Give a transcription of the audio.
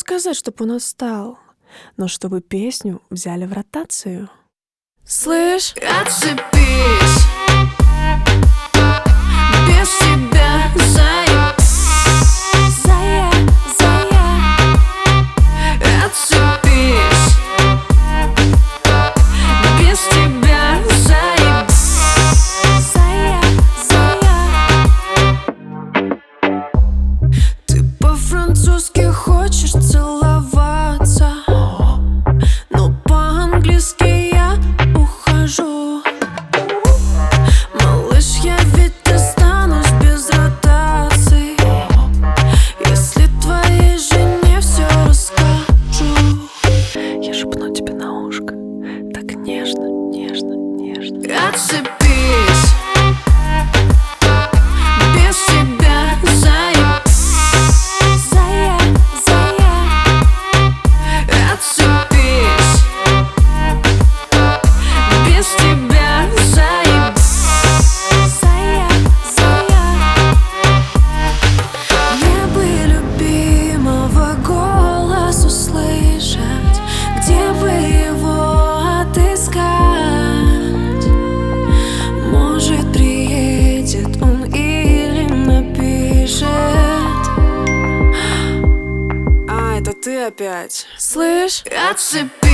сказать, чтоб он устал, но чтобы песню взяли в ротацию. Слышь, отцепись, без тебя зая, отцепись, без тебя зая. Ты по-французски хочешь целоваться, но по-английски я ухожу. Малыш, я ведь останусь без ротации, если твоей жене все расскажу. Я шепну тебе на ушко, так нежно, нежно, нежно. Отцепись, без тебя отцепись, без тебя Мне бы любимого голос услышать, где бы его отыскать? Может, приедет он или напишет. А, это ты опять. Слышь, отцепись.